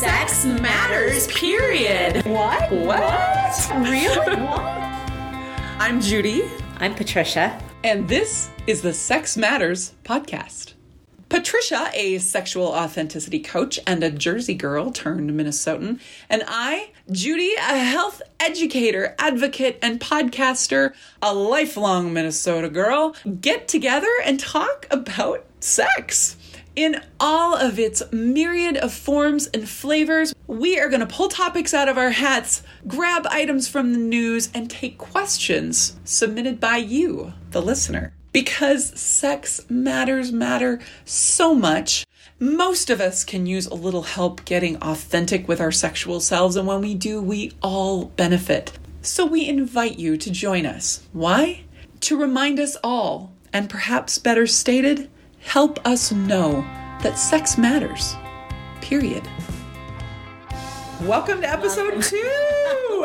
Sex matters, period. What? Really? What? I'm Judy. I'm Patricia. And this is the Sex Matters podcast. Patricia, a sexual authenticity coach and a Jersey girl turned Minnesotan. And I, Judy, a health educator, advocate, and podcaster, a lifelong Minnesota girl, get together and talk about sex. In all of its myriad of forms and flavors, we are going to pull topics out of our hats, grab items from the news, and take questions submitted by you, the listener. Because sex matter so much, most of us can use a little help getting authentic with our sexual selves, and when we do, we all benefit. So we invite you to join us. Why? To remind us all, and perhaps better stated, help us know that sex matters. Period. Welcome to episode 2!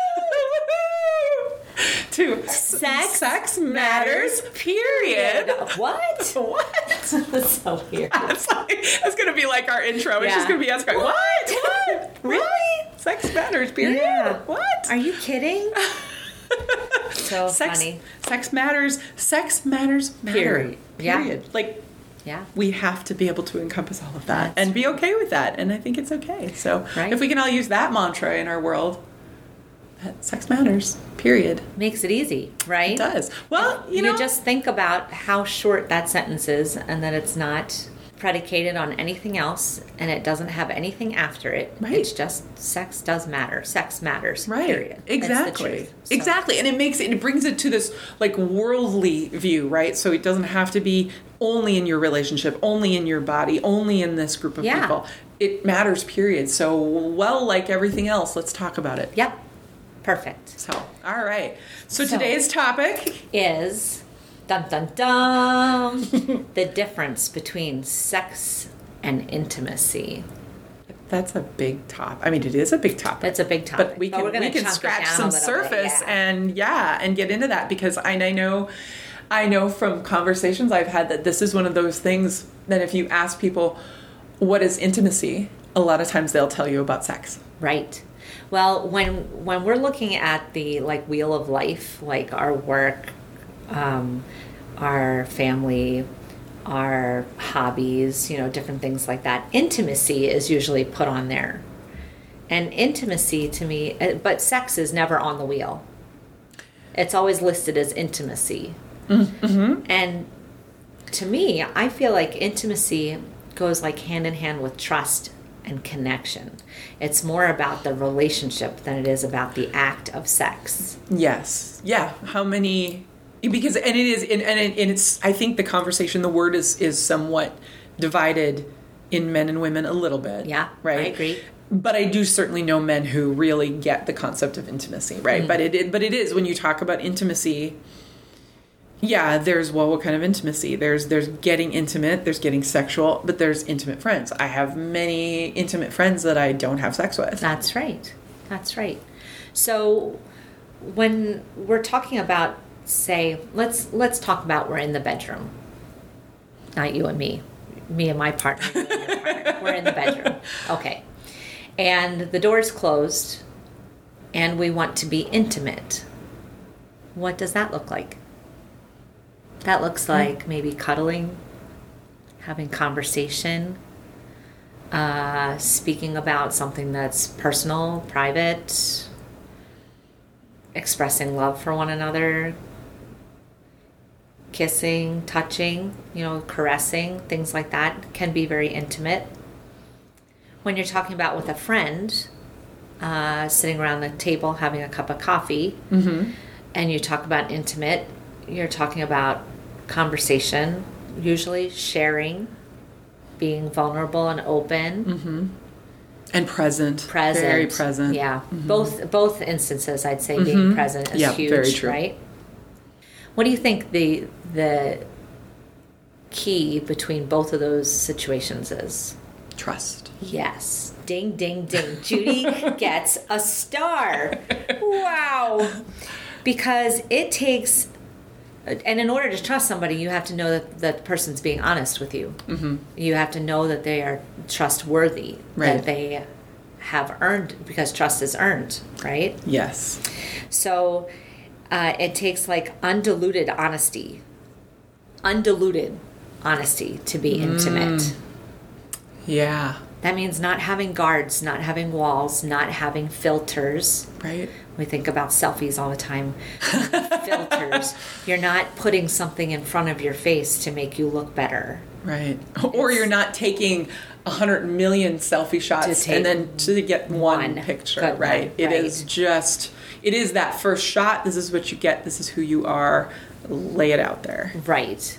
To Sex matters, period. What? That's so weird. That's going to be like our intro. It's just going to be us going, what? Really? Sex matters, period. Yeah. What? Are you kidding? So funny. Sex matters. Sex matters. Period. Yeah. Like, Yeah. we have to be able to encompass all of that That's and be okay with that. And I think it's okay. So Right. if we can all use that mantra in our world, that sex matters, period. Makes it easy, right? It does. Well, you just think about how short that sentence is and that it's not predicated on anything else and it doesn't have anything after it. Right. It's just sex does matter. Sex matters, Right. period. Exactly. It's the truth. So- Exactly. And it brings it to this like worldly view, right? So it doesn't have to be only in your relationship, only in your body, only in this group of Yeah. people. It matters, period. So, well, like everything else, let's talk about it. Yep. Perfect. So, all right. So So- today's topic, Is dun dun dun the difference between sex and intimacy. that's a big topic. I mean, it is a big topic. That's a big topic. But we we're can gonna chunk it scratch down some a little surface bit, and get into that because I know from conversations I've had that this is one of those things that if you ask people what is intimacy, a lot of times they'll tell you about sex. Right. Well, when we're looking at the like wheel of life, like our work, our family, our hobbies, different things like that, intimacy is usually put on there. And intimacy to me, but sex is never on the wheel. It's always listed as intimacy. Mm-hmm. And to me, I feel like intimacy goes like hand in hand with trust and connection. It's more about the relationship than it is about the act of sex. Yes. Yeah. How many? Because and it is and it's. I think the conversation, the word is somewhat divided in men and women a little bit. Yeah. Right. I agree. But I do certainly know men who really get the concept of intimacy, right? Mm-hmm. But it is when you talk about intimacy. Yeah, there's what kind of intimacy? There's getting intimate, there's getting sexual, but there's intimate friends. I have many intimate friends that I don't have sex with. That's right. That's right. So when we're talking about, say, let's talk about we're in the bedroom. Not you and me. Me and my partner. You and your partner. We're in the bedroom. Okay. And the door's closed and we want to be intimate. What does that look like? That looks like maybe cuddling, having conversation, speaking about something that's personal, private, expressing love for one another, kissing, touching, caressing, things like that can be very intimate. When you're talking about with a friend, sitting around the table having a cup of coffee, and you talk about intimate, you're talking about conversation, usually sharing, being vulnerable and open, And present. Very present. Yeah, both instances, I'd say being present is huge. Very true. Right? What do you think the key between both of those situations is? Trust. Yes. Ding, ding, ding. Judy gets a star. Wow. Because it takes, and in order to trust somebody, you have to know that that person's being honest with you. Mm-hmm. You have to know that they are trustworthy, Right. that they have earned, because trust is earned, right? Yes. So it takes like undiluted honesty to be intimate. Yeah. That means not having guards, not having walls, not having filters. Right. We think about selfies all the time. Filters. You're not putting something in front of your face to make you look better. Right. Or you're not taking 100 million selfie shots and then to get one picture, right? It is just, it is that first shot. This is what you get. This is who you are. Lay it out there. Right.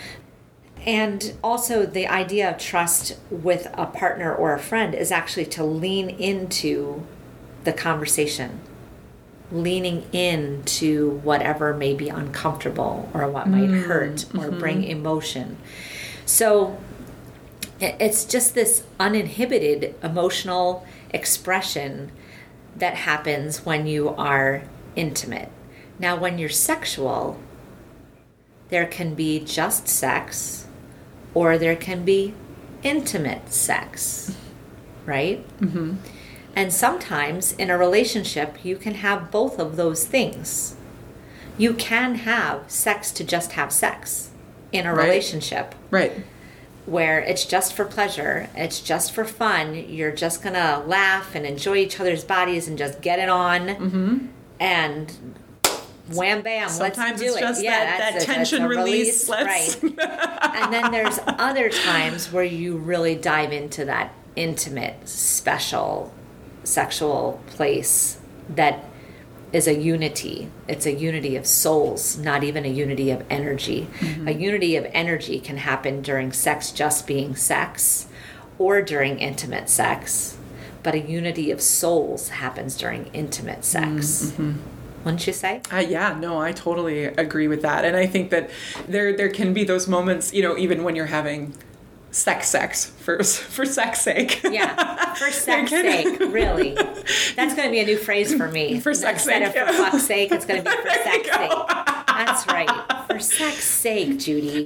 And also the idea of trust with a partner or a friend is actually to lean into the conversation, leaning into whatever may be uncomfortable or what might hurt or bring emotion. So it's just this uninhibited emotional expression that happens when you are intimate. Now, when you're sexual, there can be just sex or there can be intimate sex, right? Mm-hmm. And sometimes in a relationship, you can have both of those things. You can have sex to just have sex in a relationship. Right. Where it's just for pleasure, it's just for fun, you're just going to laugh and enjoy each other's bodies and just get it on. And wham, bam, sometimes let's do it's it. just that tension release. Right. And then there's other times where you really dive into that intimate, special, sexual place that is a unity. It's a unity of souls, not even a unity of energy. A unity of energy can happen during sex just being sex or during intimate sex, but a unity of souls happens during intimate sex. Wouldn't you say? Yeah, no, I totally agree with that. And I think that there can be those moments, even when you're having sex for sex sake. Yeah, for sex sake, really. That's going to be a new phrase for me. For sex sake. Instead of for fuck's sake, it's going to be for sex sake. That's right. For sex sake, Judy.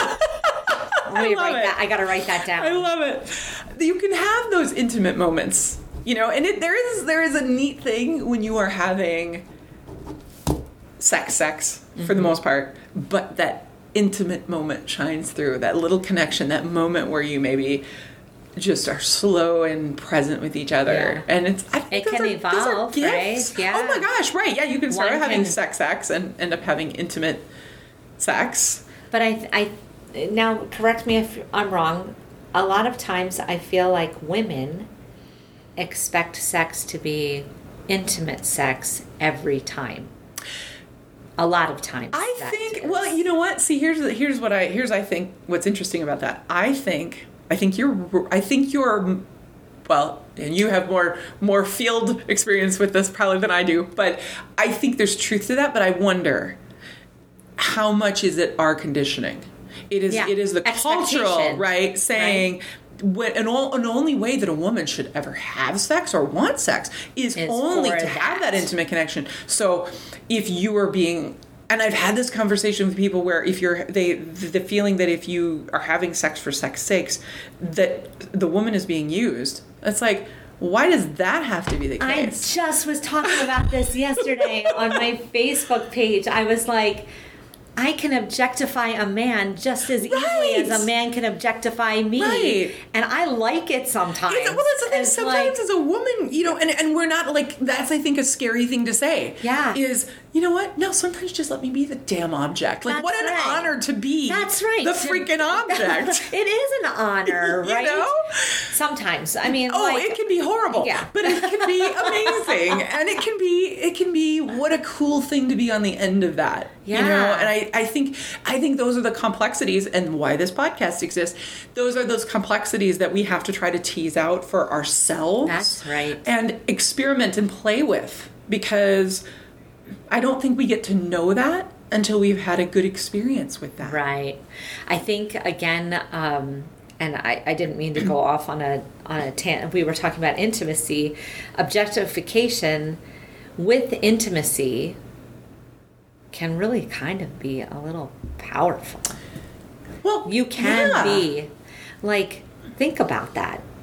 I got to write that down. I love it. You can have those intimate moments, and there is a neat thing when you are having sex for the most part, but that intimate moment shines through, that little connection, that moment where you maybe just are slow and present with each other. And I think it can evolve, right? Yeah. Oh my gosh, right. Yeah, you can start having sex and end up having intimate sex. But I now, correct me if I'm wrong, a lot of times I feel like women expect sex to be intimate sex every time. A lot of times. I think, well, you know what? See, here's what I think what's interesting about that. I think you're well, and you have more field experience with this probably than I do, but I think there's truth to that, but I wonder how much is it our conditioning? It is the cultural, right, saying an only way that a woman should ever have sex or want sex is only to have that intimate connection. So if you are being, and I've had this conversation with people where if the feeling that if you are having sex for sex sakes, that the woman is being used, it's like, why does that have to be the case? I just was talking about this yesterday on my Facebook page. I was like, I can objectify a man just as easily as a man can objectify me. Right. And I like it sometimes. Well, that's the thing. Sometimes as a woman, and we're not like, that's, I think, a scary thing to say. Yeah. Is, you know what? No, sometimes just let me be the damn object. Like, what an honor to be the freaking object. It is an honor, right? Sometimes. I mean, it can be horrible. Yeah. But it can be amazing. And it can be what a cool thing to be on the end of that. Yeah. And I think those are the complexities, and why this podcast exists. Those are those complexities that we have to try to tease out for ourselves. That's right. And experiment and play with, because I don't think we get to know that until we've had a good experience with that. Right. I think, again, and I didn't mean to go off on a tangent. We were talking about intimacy. Objectification with intimacy can really kind of be a little powerful. Well, you can be, like, think about that.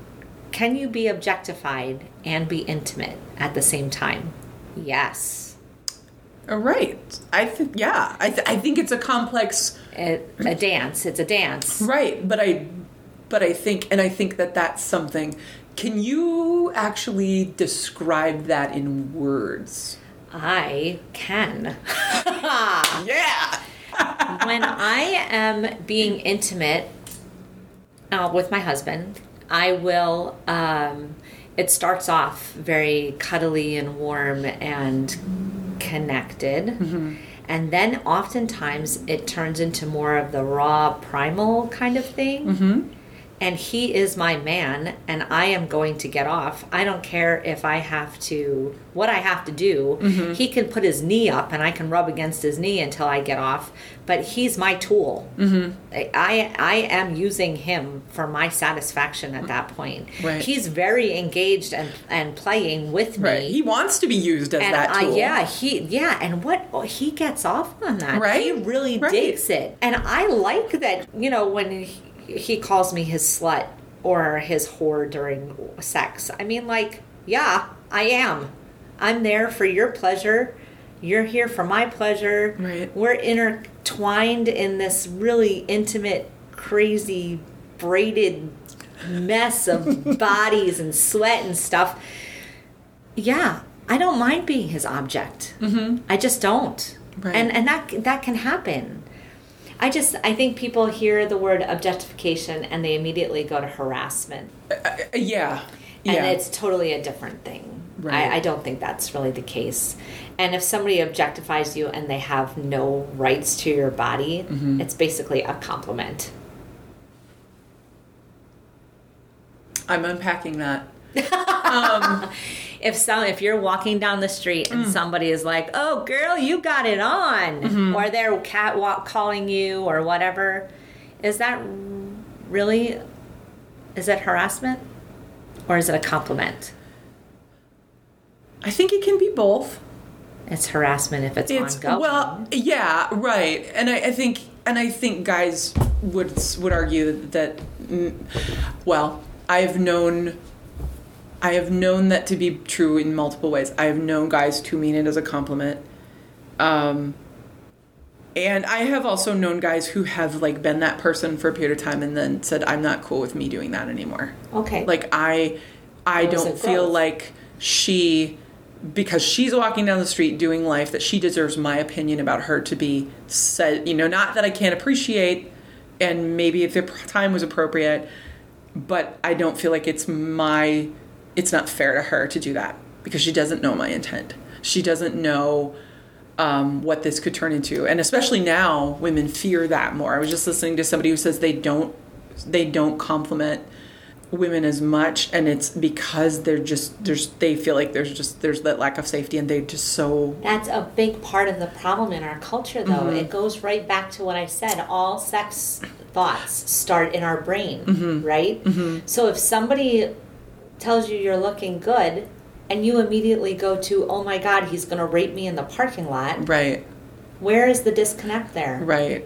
can you be objectified and be intimate at the same time? Yes. Right. I think, yeah. I think it's a complex... A dance. It's a dance. Right. But I think that that's something... Can you actually describe that in words? I can. Yeah. When I am being intimate with my husband, I will, it starts off very cuddly and warm and connected. Mm-hmm. And then oftentimes it turns into more of the raw primal kind of thing. Mm-hmm. And he is my man, and I am going to get off. I don't care if I have to, what I have to do. Mm-hmm. He can put his knee up, and I can rub against his knee until I get off. But he's my tool. Mm-hmm. I am using him for my satisfaction at that point. Right. He's very engaged and playing with me. Right. He wants to be used as that tool. And what he gets off on that. Right. He really digs it. And I like that, when he calls me his slut or his whore during sex. I mean, yeah, I am. I'm there for your pleasure. You're here for my pleasure. Right. We're intertwined in this really intimate, crazy, braided mess of bodies and sweat and stuff. Yeah, I don't mind being his object. Mm-hmm. I just don't. Right. And that can happen. I think people hear the word objectification and they immediately go to harassment. Yeah. And it's totally a different thing. Right. I don't think that's really the case. And if somebody objectifies you and they have no rights to your body, mm-hmm. it's basically a compliment. I'm unpacking that. If you're walking down the street and somebody is like, "Oh, girl, you got it on," mm-hmm. or they're catwalk calling you or whatever, is that harassment or is it a compliment? I think it can be both. It's harassment if it's ongoing. Well, yeah, right. And I think guys would argue that I have known that to be true in multiple ways. I have known guys to mean it as a compliment. And I have also known guys who have been that person for a period of time and then said, I'm not cool with me doing that anymore. Okay. I don't feel like because she's walking down the street doing life, that she deserves my opinion about her to be said, not that I can't appreciate, and maybe if the time was appropriate, but I don't feel like it's not fair to her to do that because she doesn't know my intent. She doesn't know what this could turn into. And especially now, women fear that more. I was just listening to somebody who says they don't compliment women as much, and it's because they feel like there's that lack of safety, and they just so... That's a big part of the problem in our culture, though. Mm-hmm. It goes right back to what I said. All sex thoughts start in our brain, mm-hmm. right? Mm-hmm. So if somebody tells you you're looking good and you immediately go to, oh my God, he's going to rape me in the parking lot. Right. Where is the disconnect there? Right.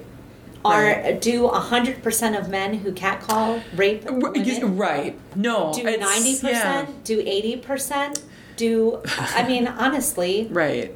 Do 100% of men who catcall rape women? Right. No. Do 90%? Yeah. Do 80%? Honestly. Right.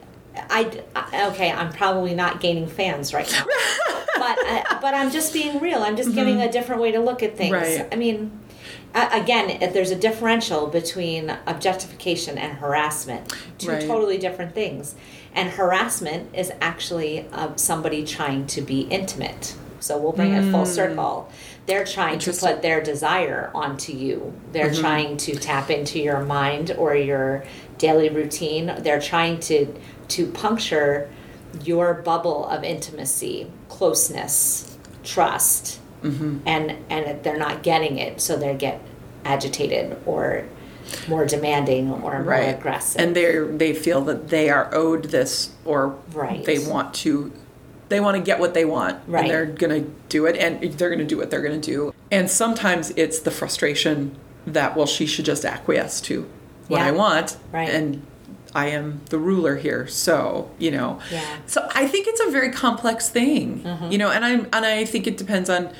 I'm probably not gaining fans right now. but I'm just being real. I'm just mm-hmm. giving a different way to look at things. Right. Again, there's a differential between objectification and harassment. Two totally different things. And harassment is actually somebody trying to be intimate. So we'll bring it full circle. They're trying to put their desire onto you. They're mm-hmm. trying to tap into your mind or your daily routine. They're trying to puncture your bubble of intimacy, closeness, trust. Mm-hmm. And they're not getting it, so they get agitated or more demanding or more aggressive. And they feel that they are owed this, or they want to get what they want, and they're going to do it, and they're going to do what they're going to do. And sometimes it's the frustration that, she should just acquiesce to what I want, and I am the ruler here, so So I think it's a very complex thing, mm-hmm. And I think it depends on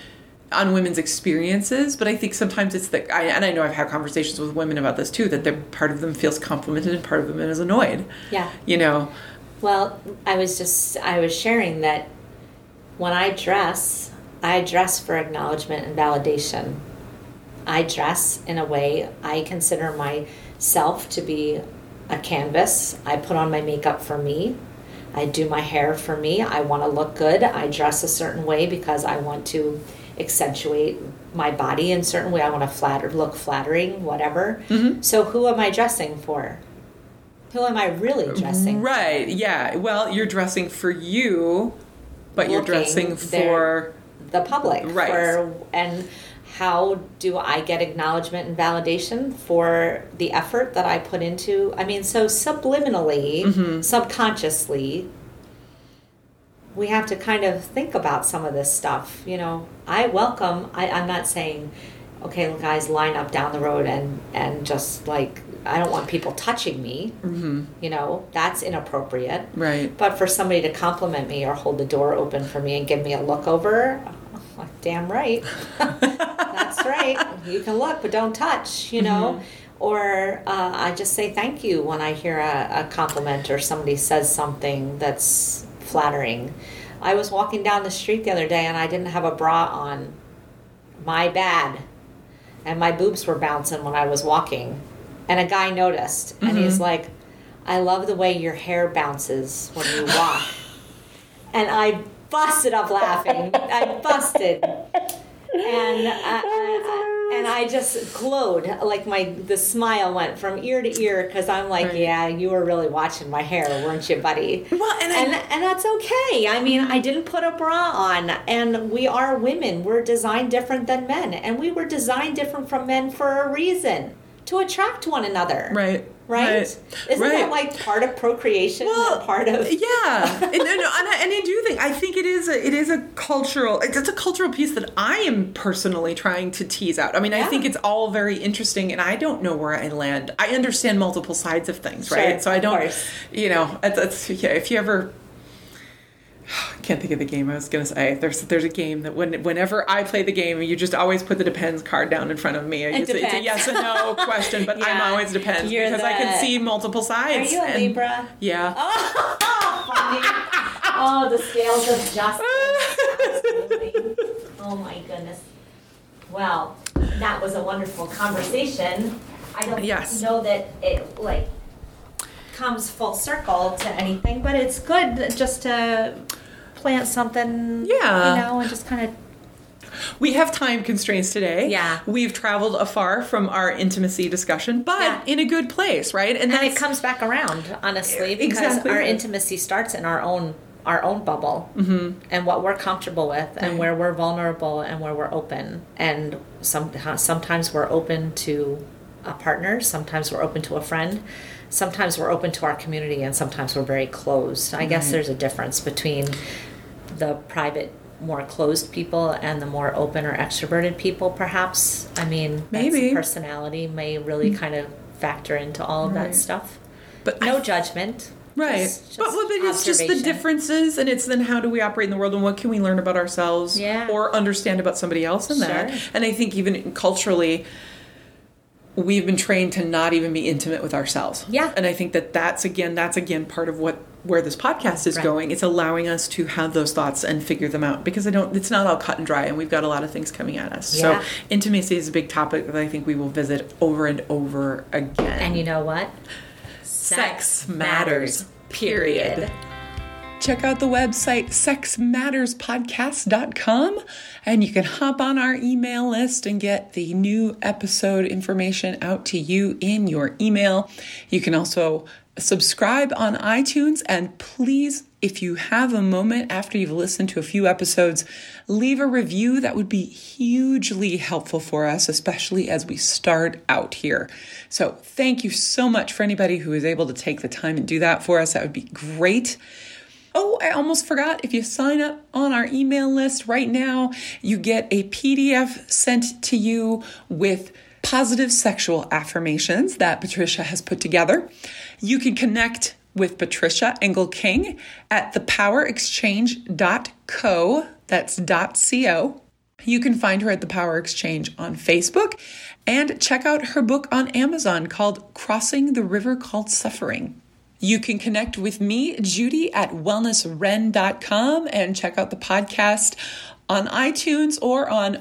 on women's experiences, but I think sometimes it's and I know I've had conversations with women about this too, that part of them feels complimented and part of them is annoyed. Yeah. You know? Well, I was sharing that when I dress for acknowledgement and validation. I dress in a way I consider myself to be a canvas. I put on my makeup for me. I do my hair for me. I want to look good. I dress a certain way because I want to accentuate my body in a certain way. I want to look flattering, whatever. Mm-hmm. So who am I dressing for? Who am I really dressing for? Right, yeah. Well, you're dressing for you, but you're dressing for the public. Right. And how do I get acknowledgement and validation for the effort that I put into? I mean, so subliminally, mm-hmm. subconsciously, we have to kind of think about some of this stuff. You know, I'm not saying, okay, guys, line up down the road and just like, I don't want people touching me. Mm-hmm. You know, that's inappropriate. Right. But for somebody to compliment me or hold the door open for me and give me a look over, damn right. That's right. You can look, but don't touch, you know. Mm-hmm. Or I just say thank you when I hear a compliment or somebody says something that's flattering. I was walking down the street the other day and I didn't have a bra on. My bad. And my boobs were bouncing when I was walking. And a guy noticed. Mm-hmm. And he's like, I love the way your hair bounces when you walk. And I busted up laughing. I busted. And I just glowed. Like the smile went from ear to ear because I'm like, right. Yeah, you were really watching my hair, weren't you, buddy? Well, and that's okay. I mean, I didn't put a bra on, and we are women. We're designed different than men, and we were designed different from men for a reason, to attract one another. Right. Right? Isn't that like part of procreation? Well, part of yeah, and I do think it's a cultural piece that I am personally trying to tease out. I mean, yeah. I think it's all very interesting, and I don't know where I land. I understand multiple sides of things, right? Sure, so I don't, course. You know, if you ever. I can't think of the game I was going to say. There's a game that whenever I play the game, you just always put the depends card down in front of me. It's a yes and no question, but yeah. I'm always depends because I can see multiple sides. Are you a Libra? Yeah. Oh, funny. Oh, the scales of justice. Absolutely. Oh my goodness. Well, that was a wonderful conversation. I don't know that it comes full circle to anything, but it's good just to plant something, you know, and just kind of... We have time constraints today. Yeah. We've traveled afar from our intimacy discussion, but in a good place, right? And it comes back around, honestly, because our intimacy starts in our own bubble, mm-hmm. and what we're comfortable with, and where we're vulnerable, and where we're open. And sometimes we're open to a partner, sometimes we're open to a friend, sometimes we're open to our community, and sometimes we're very closed. I guess there's a difference between the private, more closed people and the more open or extroverted people, perhaps. I mean, maybe personality may really kind of factor into all of that stuff. But no judgment. Right. But it's just the differences, and it's then how do we operate in the world, and what can we learn about ourselves or understand about somebody else in that. And I think even culturally, we've been trained to not even be intimate with ourselves. Yeah. And I think that's again part of where this podcast is going. It's allowing us to have those thoughts and figure them out, because it's not all cut and dry, and we've got a lot of things coming at us. Yeah. So intimacy is a big topic that I think we will visit over and over again. And you know what? Sex matters, period. Check out the website sexmatterspodcast.com, and you can hop on our email list and get the new episode information out to you in your email. You can also subscribe on iTunes, and please, if you have a moment after you've listened to a few episodes, leave a review. That would be hugely helpful for us, especially as we start out here. So thank you so much for anybody who is able to take the time and do that for us. That would be great. Oh, I almost forgot. If you sign up on our email list right now, you get a PDF sent to you with positive sexual affirmations that Patricia has put together. You can connect with Patricia Engel King at thepowerexchange.co. That's .co. You can find her at The Power Exchange on Facebook and check out her book on Amazon called Crossing the River Called Suffering. You can connect with me, Judy, at wellnessren.com and check out the podcast on iTunes or on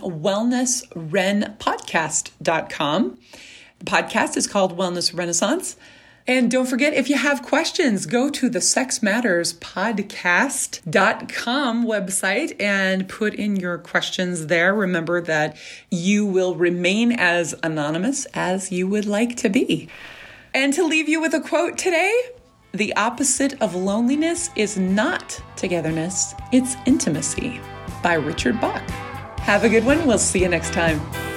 wellnessrenpodcast.com. The podcast is called Wellness Renaissance. And don't forget, if you have questions, go to the sexmatterspodcast.com website and put in your questions there. Remember that you will remain as anonymous as you would like to be. And to leave you with a quote today, the opposite of loneliness is not togetherness, it's intimacy, by Richard Bach. Have a good one. We'll see you next time.